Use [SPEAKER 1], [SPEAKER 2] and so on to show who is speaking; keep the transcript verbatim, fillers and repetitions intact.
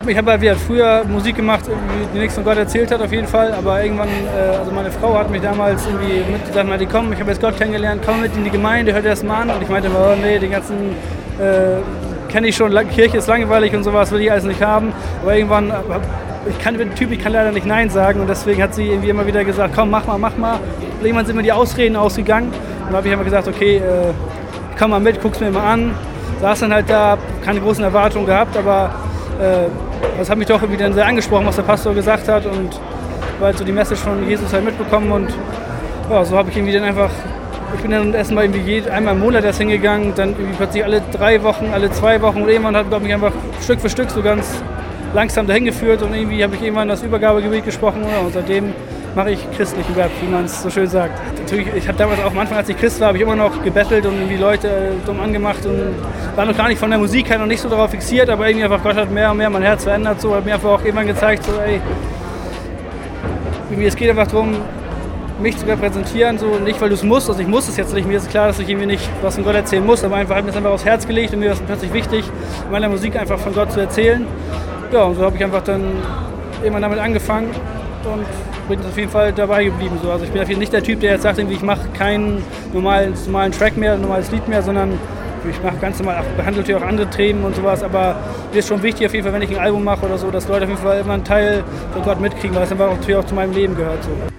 [SPEAKER 1] ich habe halt wieder früher Musik gemacht, die nichts von Gott erzählt hat auf jeden Fall, aber irgendwann, äh, also meine Frau hat mich damals irgendwie mit gesagt, meinte, komm, ich habe jetzt Gott kennengelernt, komm mit in die Gemeinde, hör dir das mal an. Und ich meinte immer, oh nee, den ganzen äh, kenne ich schon, Kirche ist langweilig und sowas, will ich alles nicht haben. Aber irgendwann, ich kann den Typ, ich kann leider nicht Nein sagen und deswegen hat sie irgendwie immer wieder gesagt, komm, mach mal, mach mal. Und irgendwann sind mir die Ausreden ausgegangen und da habe ich immer gesagt, okay, äh, komm mal mit, guck's mir mal an. Saß dann halt da, keine großen Erwartungen gehabt, aber äh, das hat mich doch irgendwie dann sehr angesprochen, was der Pastor gesagt hat und halt so die Message von Jesus halt mitbekommen und ja, so habe ich irgendwie dann einfach, ich bin dann erstmal irgendwie je, einmal im Monat erst hingegangen, dann irgendwie plötzlich alle drei Wochen, alle zwei Wochen und irgendwann hat Gott mich einfach Stück für Stück so ganz langsam dahin geführt und irgendwie habe ich irgendwann das Übergabegebet gesprochen und seitdem mache ich christlichen Rap, wie man es so schön sagt. Natürlich, ich habe damals auch am Anfang, als ich Christ war, habe ich immer noch gebettelt und irgendwie Leute äh, dumm angemacht und war noch gar nicht von der Musik her noch nicht so darauf fixiert, aber irgendwie einfach Gott hat mehr und mehr mein Herz verändert, so hat mir einfach auch irgendwann gezeigt, so ey, irgendwie, es geht einfach darum, mich zu repräsentieren, so nicht, weil du es musst, also ich muss es jetzt nicht, mir ist klar, dass ich irgendwie nicht was von Gott erzählen muss, aber einfach habe mir das einfach aufs Herz gelegt und mir ist plötzlich wichtig, in meiner Musik einfach von Gott zu erzählen. Ja, und so habe ich einfach dann irgendwann damit angefangen und bin auf jeden Fall dabei geblieben. So. Also ich bin auf jeden Fall nicht der Typ, der jetzt sagt, irgendwie, ich mache keinen normalen, normalen Track mehr, ein normales Lied mehr, sondern ich mache ganz normal, behandle natürlich auch andere Themen und sowas, aber mir ist schon wichtig auf jeden Fall, wenn ich ein Album mache oder so, dass Leute auf jeden Fall immer einen Teil von Gott mitkriegen, weil es einfach natürlich auch zu meinem Leben gehört. So.